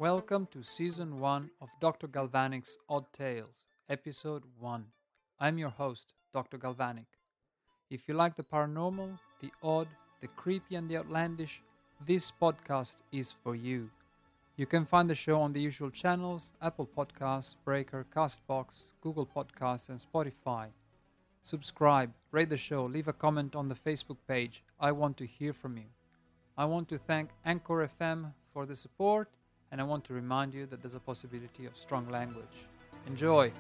Welcome to Season 1 of Dr. Galvanic's Odd Tales, Episode 1. I'm your host, Dr. Galvanic. If you like the paranormal, the odd, the creepy, and the outlandish, this podcast is for you. You can find the show on the usual channels: Apple Podcasts, Breaker, Castbox, Google Podcasts, and Spotify. Subscribe, rate the show, leave a comment on the Facebook page. I want to hear from you. I want to thank Anchor FM for the support, and I want to remind you that there's a possibility of strong language. Enjoy!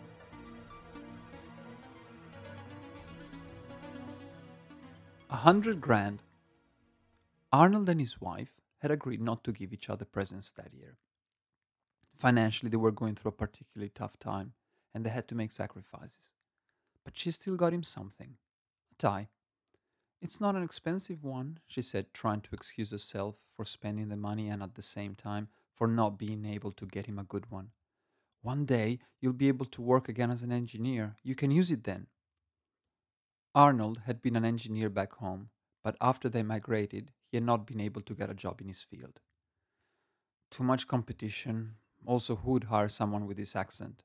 100 grand. Arnold and his wife had agreed not to give each other presents that year. Financially, they were going through a particularly tough time, and they had to make sacrifices. But she still got him something: a tie. It's not an expensive one, she said, trying to excuse herself for spending the money and at the same time for not being able to get him a good one. One day you'll be able to work again as an engineer. You can use it then. Arnold had been an engineer back home, but after they migrated, he had not been able to get a job in his field. Too much competition. Also, who would hire someone with this accent?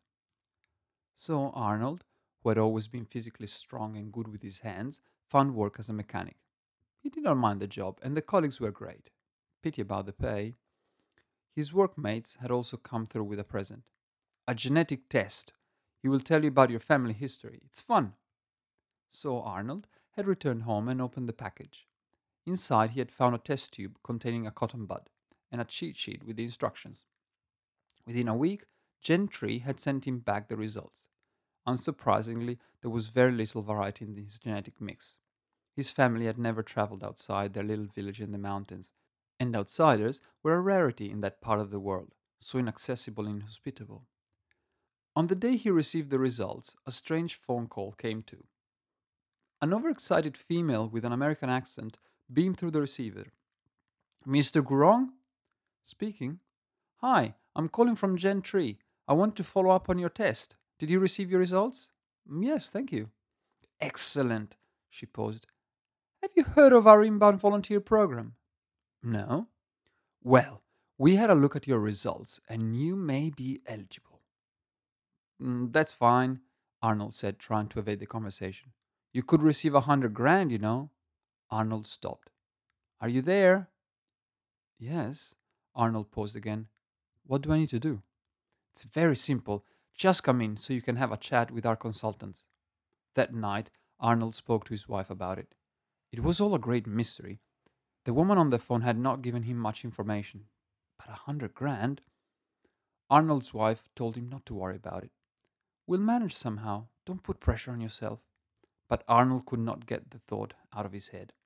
So Arnold, who had always been physically strong and good with his hands, found work as a mechanic. He did not mind the job, and the colleagues were great. Pity about the pay. His workmates had also come through with a present: a genetic test. He will tell you about your family history. It's fun. So Arnold had returned home and opened the package. Inside, he had found a test tube containing a cotton bud and a cheat sheet with the instructions. Within a week, Gentry had sent him back the results. Unsurprisingly, there was very little variety in his genetic mix. His family had never traveled outside their little village in the mountains, and outsiders were a rarity in that part of the world, so inaccessible and inhospitable. On the day he received the results, a strange phone call came too. An overexcited female with an American accent beamed through the receiver. "Mr. Gurong?" "Speaking." "Hi, I'm calling from Gentry. I want to follow up on your test. Did you receive your results?" "Yes, thank you." "Excellent." She paused. "Have you heard of our inbound volunteer program?" "No." "Well, we had a look at your results and you may be eligible." That's fine," Arnold said, trying to evade the conversation. "You could receive 100 grand, you know." Arnold stopped. "Are you there?" "Yes." Arnold paused again. "What do I need to do?" "It's very simple. Just come in so you can have a chat with our consultants." That night, Arnold spoke to his wife about it. It was all a great mystery. The woman on the phone had not given him much information. But 100 grand? Arnold's wife told him not to worry about it. "We'll manage somehow. Don't put pressure on yourself." But Arnold could not get the thought out of his head.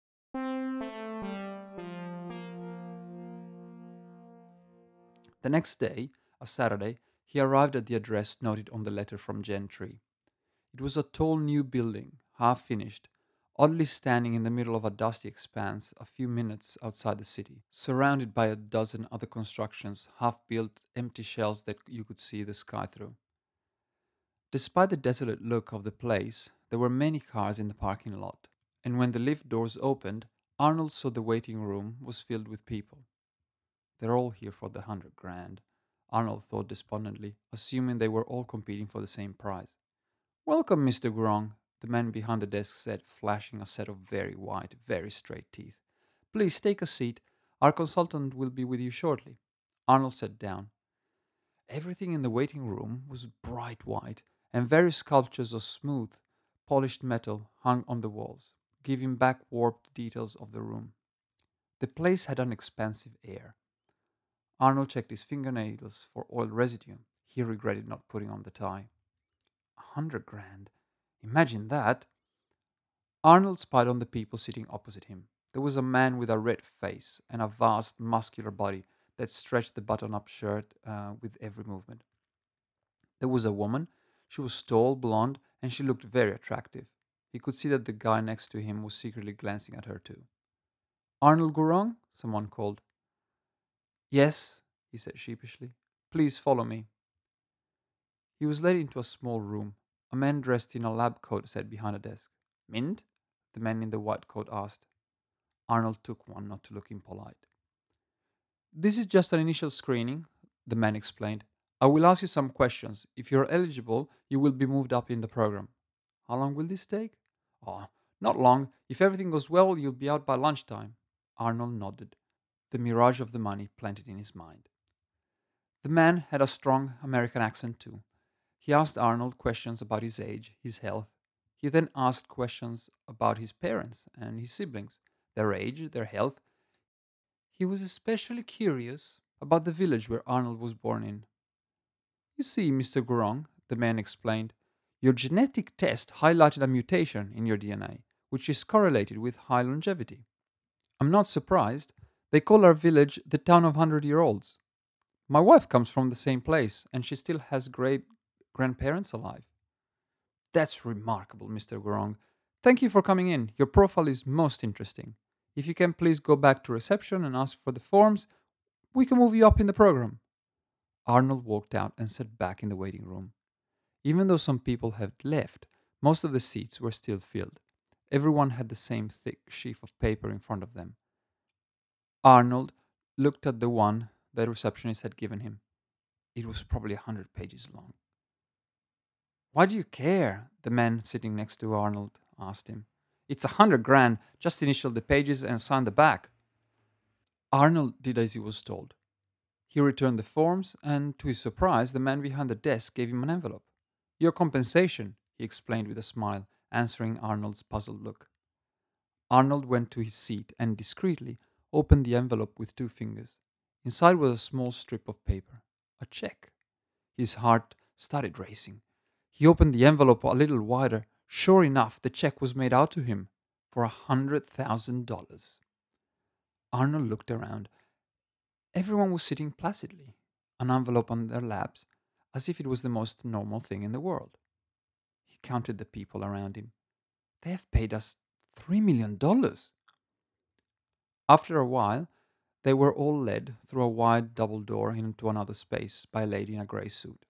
The next day, a Saturday, he arrived at the address noted on the letter from Gentry. It was a tall new building, half finished, oddly standing in the middle of a dusty expanse a few minutes outside the city, surrounded by a dozen other constructions, half-built empty shells that you could see the sky through. Despite the desolate look of the place, there were many cars in the parking lot, and when the lift doors opened, Arnold saw the waiting room was filled with people. "They're all here for the 100 grand," Arnold thought despondently, assuming they were all competing for the same prize. "Welcome, Mr. Gurong," the man behind the desk said, flashing a set of very white, very straight teeth. "Please take a seat. Our consultant will be with you shortly." Arnold sat down. Everything in the waiting room was bright white, and various sculptures of smooth, polished metal hung on the walls, giving back warped details of the room. The place had an expansive air. Arnold checked his fingernails for oil residue. He regretted not putting on the tie. 100 grand. Imagine that. Arnold spied on the people sitting opposite him. There was a man with a red face and a vast, muscular body that stretched the button-up shirt with every movement. There was a woman. She was tall, blonde, and she looked very attractive. He could see that the guy next to him was secretly glancing at her too. "Arnold Gurong?" someone called. "Yes," he said sheepishly. "Please follow me." He was led into a small room. A man dressed in a lab coat sat behind a desk. "Mint?" the man in the white coat asked. Arnold took one, not to look impolite. "This is just an initial screening. the man explained. I will ask you some questions. If you're eligible, you will be moved up in the program. How long will this take? Oh, not long. If everything goes well, you'll be out by lunchtime. Arnold nodded, the mirage of the money planted in his mind. The man had a strong American accent too. He asked Arnold questions about his age, his health. He then asked questions about his parents and his siblings, their age, their health. He was especially curious about the village where Arnold was born in. You see, Mr. Gurong, the man explained, your genetic test highlighted a mutation in your DNA, which is correlated with high longevity. I'm not surprised. They call our village the town of 100-year-olds. My wife comes from the same place, and she still has great grandparents alive. That's remarkable, Mr. Gurong. Thank you for coming in. Your profile is most interesting. If you can please go back to reception and ask for the forms, we can move you up in the program. Arnold walked out and sat back in the waiting room. Even though some people had left, most of the seats were still filled. Everyone had the same thick sheaf of paper in front of them. Arnold looked at the one the receptionist had given him. It was probably 100 pages long. Why do you care? The man sitting next to Arnold asked him. It's 100 grand. Just initial the pages and sign the back. Arnold did as he was told. He returned the forms, and to his surprise, the man behind the desk gave him an envelope. Your compensation, he explained with a smile, answering Arnold's puzzled look. Arnold went to his seat and discreetly opened the envelope with 2 fingers. Inside was a small strip of paper, a check. His heart started racing. He opened the envelope a little wider. Sure enough, the check was made out to him for $100,000. Arnold looked around. Everyone was sitting placidly, an envelope on their laps, as if it was the most normal thing in the world. He counted the people around him. They have paid us $3 million. After a while, they were all led through a wide double door into another space by a lady in a grey suit.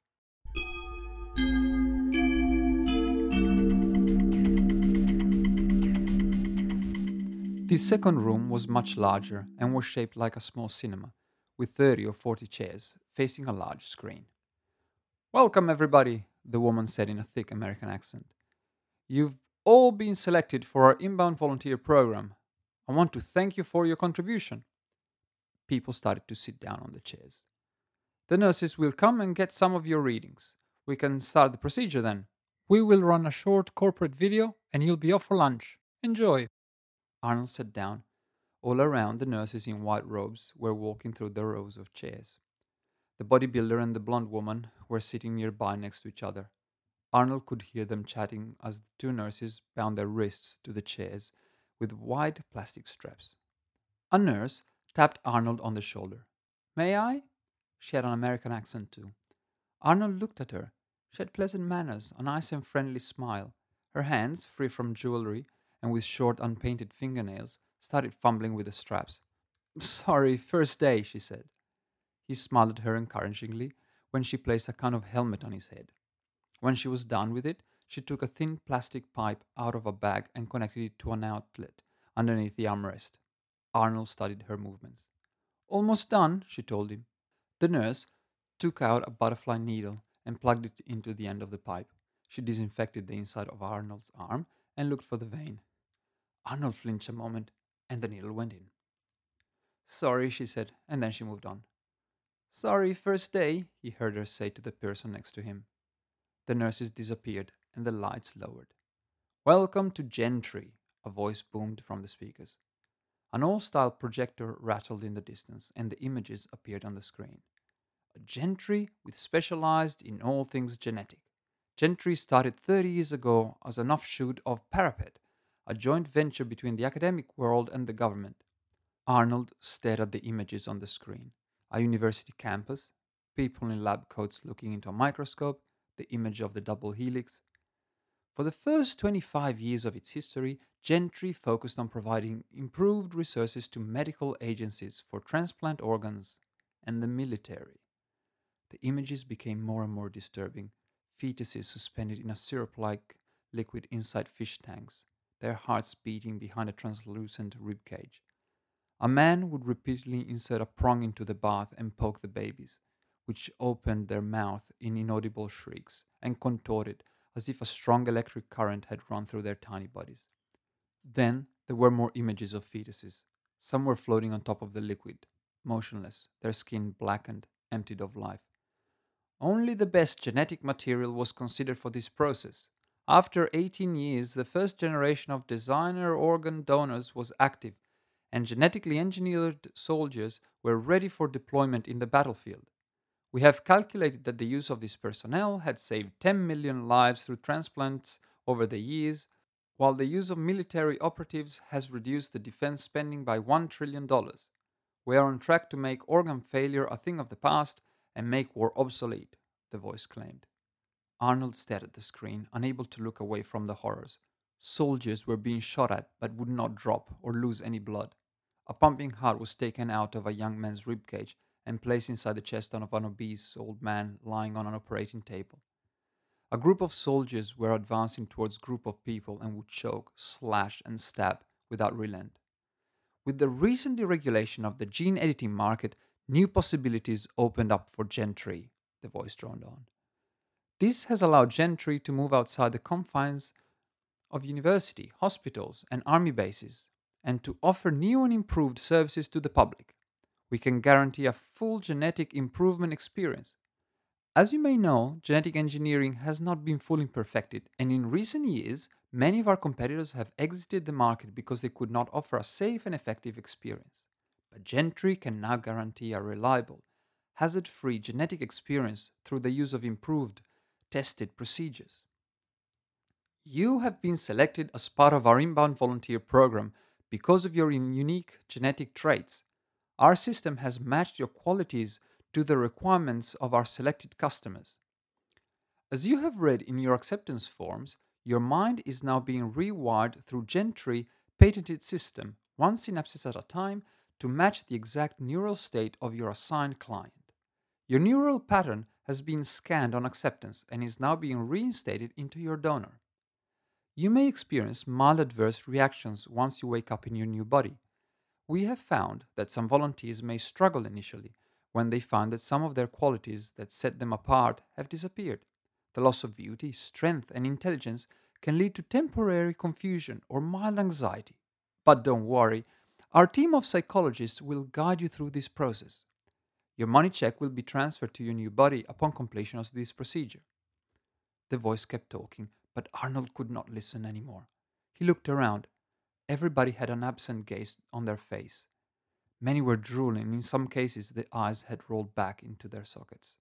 This second room was much larger and was shaped like a small cinema, with 30 or 40 chairs facing a large screen. Welcome, everybody, the woman said in a thick American accent. You've all been selected for our inbound volunteer program. I want to thank you for your contribution. People started to sit down on the chairs. The nurses will come and get some of your readings. We can start the procedure then. We will run a short corporate video and you'll be off for lunch. Enjoy. Arnold sat down. All around, the nurses in white robes were walking through the rows of chairs. The bodybuilder and the blonde woman were sitting nearby next to each other. Arnold could hear them chatting as the 2 nurses bound their wrists to the chairs with white plastic straps. A nurse tapped Arnold on the shoulder. May I? She had an American accent too. Arnold looked at her. She had pleasant manners, a nice and friendly smile. Her hands, free from jewelry and with short unpainted fingernails, started fumbling with the straps. Sorry, first day, she said. He smiled at her encouragingly when she placed a kind of helmet on his head. When she was done with it, she took a thin plastic pipe out of a bag and connected it to an outlet underneath the armrest. Arnold studied her movements. Almost done, she told him. The nurse took out a butterfly needle and plugged it into the end of the pipe. She disinfected the inside of Arnold's arm and looked for the vein. Arnold flinched a moment, and the needle went in. Sorry, she said, and then she moved on. Sorry, first day, he heard her say to the person next to him. The nurses disappeared, and the lights lowered. Welcome to Gentry, a voice boomed from the speakers. An old-style projector rattled in the distance, and the images appeared on the screen. A Gentry with specialized in all things genetic. Gentry started 30 years ago as an offshoot of Parapet, a joint venture between the academic world and the government. Arnold stared at the images on the screen. A university campus, people in lab coats looking into a microscope, the image of the double helix. For the first 25 years of its history, Gentry focused on providing improved resources to medical agencies for transplant organs and the military. The images became more and more disturbing. Fetuses suspended in a syrup like liquid inside fish tanks, their hearts beating behind a translucent rib cage. A man would repeatedly insert a prong into the bath and poke the babies, which opened their mouth in inaudible shrieks and contorted as if a strong electric current had run through their tiny bodies. Then there were more images of fetuses. Some were floating on top of the liquid, motionless, their skin blackened, emptied of life. Only the best genetic material was considered for this process. After 18 years, the first generation of designer organ donors was active, and genetically engineered soldiers were ready for deployment in the battlefield. We have calculated that the use of this personnel had saved 10 million lives through transplants over the years, while the use of military operatives has reduced the defense spending by $1 trillion. We are on track to make organ failure a thing of the past and make war obsolete, the voice claimed. Arnold stared at the screen, unable to look away from the horrors. Soldiers were being shot at but would not drop or lose any blood. A pumping heart was taken out of a young man's ribcage and placed inside the chest of an obese old man lying on an operating table. A group of soldiers were advancing towards a group of people and would choke, slash, and stab without relent. With the recent deregulation of the gene editing market, new possibilities opened up for Gentry, the voice droned on. This has allowed Gentry to move outside the confines of university, hospitals, and army bases, and to offer new and improved services to the public. We can guarantee a full genetic improvement experience. As you may know, genetic engineering has not been fully perfected, and in recent years, many of our competitors have exited the market because they could not offer a safe and effective experience. But Gentry can now guarantee a reliable, hazard free genetic experience through the use of improved, tested procedures. You have been selected as part of our inbound volunteer program because of your unique genetic traits. Our system has matched your qualities to the requirements of our selected customers. As you have read in your acceptance forms, your mind is now being rewired through Gentry patented system, one synapse at a time, to match the exact neural state of your assigned client. Your neural pattern has been scanned on acceptance and is now being reinstated into your donor. You may experience mild adverse reactions once you wake up in your new body. We have found that some volunteers may struggle initially when they find that some of their qualities that set them apart have disappeared. The loss of beauty, strength, and intelligence can lead to temporary confusion or mild anxiety. But don't worry, our team of psychologists will guide you through this process. Your money check will be transferred to your new body upon completion of this procedure. The voice kept talking, but Arnold could not listen anymore. He looked around. Everybody had an absent gaze on their face. Many were drooling, in some cases, the eyes had rolled back into their sockets.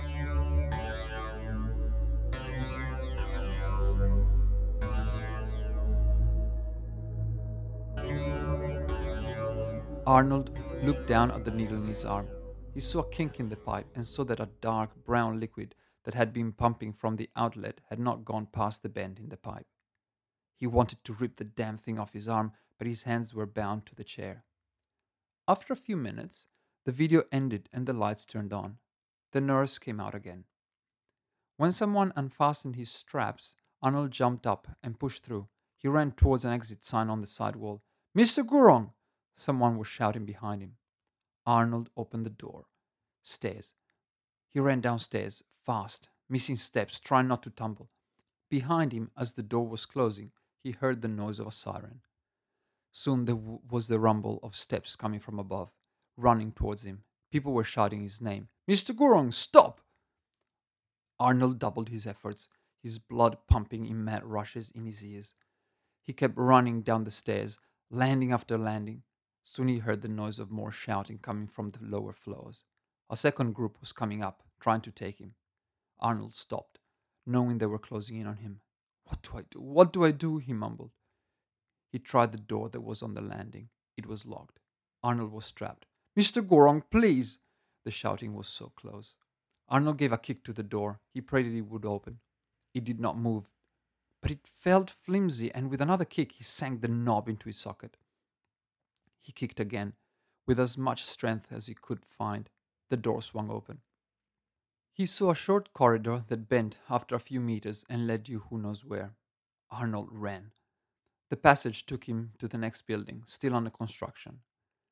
Arnold looked down at the needle in his arm. He saw a kink in the pipe and saw that a dark brown liquid that had been pumping from the outlet had not gone past the bend in the pipe. He wanted to rip the damn thing off his arm, but his hands were bound to the chair. After a few minutes, the video ended and the lights turned on. The nurse came out again. When someone unfastened his straps, Arnold jumped up and pushed through. He ran towards an exit sign on the side wall. Mr. Gurong! Someone was shouting behind him. Arnold opened the door. Stairs. He ran downstairs, fast, missing steps, trying not to tumble. Behind him, as the door was closing, he heard the noise of a siren. Soon there was the rumble of steps coming from above, running towards him. People were shouting his name. Mr. Gurong, stop! Arnold doubled his efforts, his blood pumping in mad rushes in his ears. He kept running down the stairs, landing after landing. Soon he heard the noise of more shouting coming from the lower floors. A second group was coming up, trying to take him. Arnold stopped, knowing they were closing in on him. What do I do? What do I do? He mumbled. He tried the door that was on the landing. It was locked. Arnold was trapped. Mr. Gorong, please! The shouting was so close. Arnold gave a kick to the door. He prayed it would open. It did not move, but it felt flimsy, and with another kick, he sank the knob into his socket. He kicked again. With as much strength as he could find, the door swung open. He saw a short corridor that bent after a few meters and led you who knows where. Arnold ran. The passage took him to the next building, still under construction.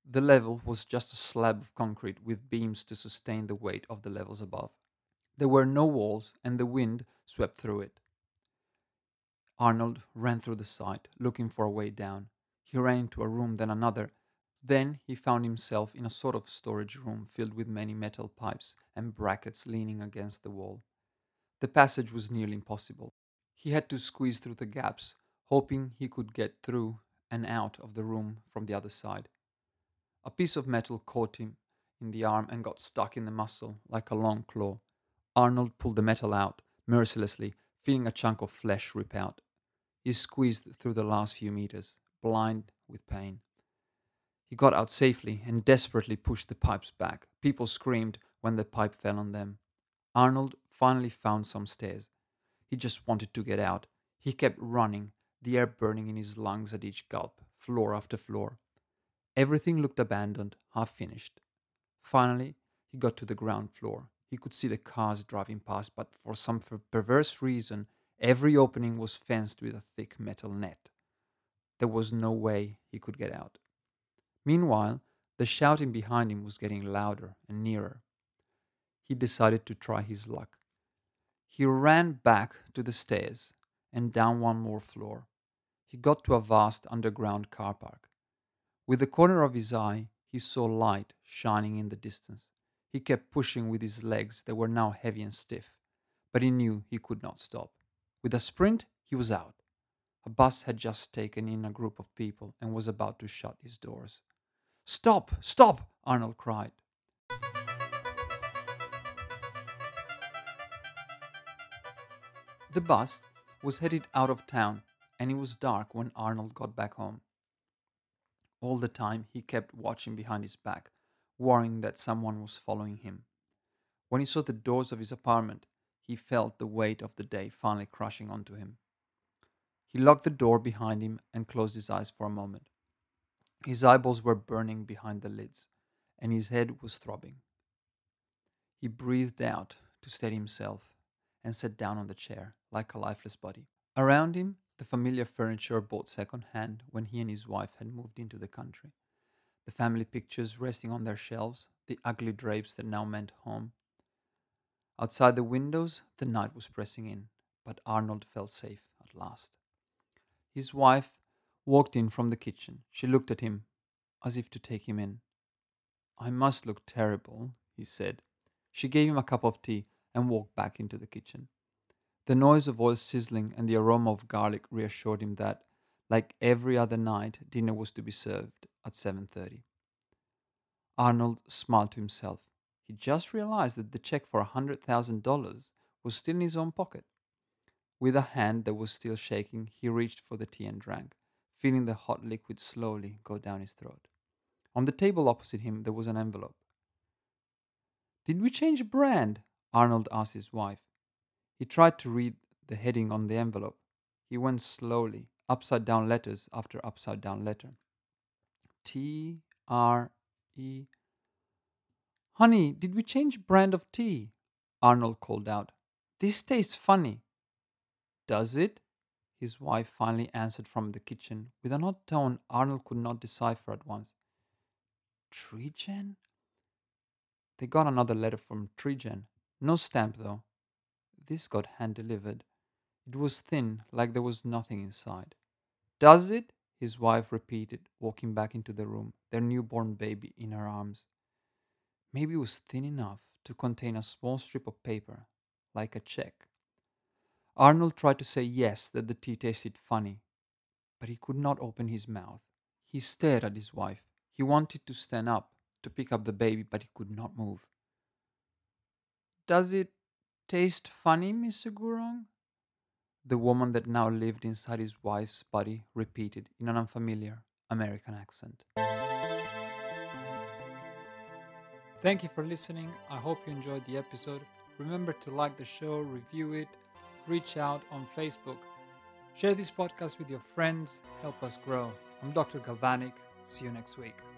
The level was just a slab of concrete with beams to sustain the weight of the levels above. There were no walls, and the wind swept through it. Arnold ran through the site, looking for a way down. He ran into a room, then another. Then he found himself in a sort of storage room filled with many metal pipes and brackets leaning against the wall. The passage was nearly impossible. He had to squeeze through the gaps, hoping he could get through and out of the room from the other side. A piece of metal caught him in the arm and got stuck in the muscle like a long claw. Arnold pulled the metal out, mercilessly, feeling a chunk of flesh rip out. He squeezed through the last few meters, blind with pain. He got out safely and desperately pushed the pipes back. People screamed when the pipe fell on them. Arnold finally found some stairs. He just wanted to get out. He kept running, the air burning in his lungs at each gulp, floor after floor. Everything looked abandoned, half finished. Finally, he got to the ground floor. He could see the cars driving past, but for some perverse reason, every opening was fenced with a thick metal net. There was no way he could get out. Meanwhile, the shouting behind him was getting louder and nearer. He decided to try his luck. He ran back to the stairs and down one more floor. He got to a vast underground car park. With the corner of his eye, he saw light shining in the distance. He kept pushing with his legs that were now heavy and stiff, but he knew he could not stop. With a sprint, he was out. A bus had just taken in a group of people and was about to shut its doors. "Stop! Stop!" Arnold cried. The bus was headed out of town, and it was dark when Arnold got back home. All the time, he kept watching behind his back, worrying that someone was following him. When he saw the doors of his apartment, he felt the weight of the day finally crushing onto him. He locked the door behind him and closed his eyes for a moment. His eyeballs were burning behind the lids, and his head was throbbing. He breathed out to steady himself and sat down on the chair, like a lifeless body. Around him, the familiar furniture bought second hand when he and his wife had moved into the country. The family pictures resting on their shelves, the ugly drapes that now meant home. Outside the windows, the night was pressing in, but Arnold felt safe at last. His wife walked in from the kitchen. She looked at him as if to take him in. "I must look terrible," he said. She gave him a cup of tea and walked back into the kitchen. The noise of oil sizzling and the aroma of garlic reassured him that, like every other night, dinner was to be served at 7:30. Arnold smiled to himself. He just realized that the check for $100,000 was still in his own pocket. With a hand that was still shaking, he reached for the tea and drank, feeling the hot liquid slowly go down his throat. On the table opposite him, there was an envelope. "Did we change brand?" Arnold asked his wife. He tried to read the heading on the envelope. He went slowly, upside down letters after upside down letter. T-R-E. "Honey, did we change brand of tea?" Arnold called out. "This tastes funny." "Does it?" His wife finally answered from the kitchen, with an odd tone Arnold could not decipher at once. "Trigen?" They got another letter from Trigen. No stamp, though. This got hand-delivered. It was thin, like there was nothing inside. "Does it?" his wife repeated, walking back into the room, their newborn baby in her arms. Maybe it was thin enough to contain a small strip of paper, like a check. Arnold tried to say yes, that the tea tasted funny, but he could not open his mouth. He stared at his wife. He wanted to stand up, to pick up the baby, but he could not move. "Does it taste funny, Mr. Gurong?" The woman that now lived inside his wife's body repeated in an unfamiliar American accent. Thank you for listening. I hope you enjoyed the episode. Remember to like the show, review it, reach out on Facebook. Share this podcast with your friends. Help us grow. I'm Dr. Galvanic. See you next week.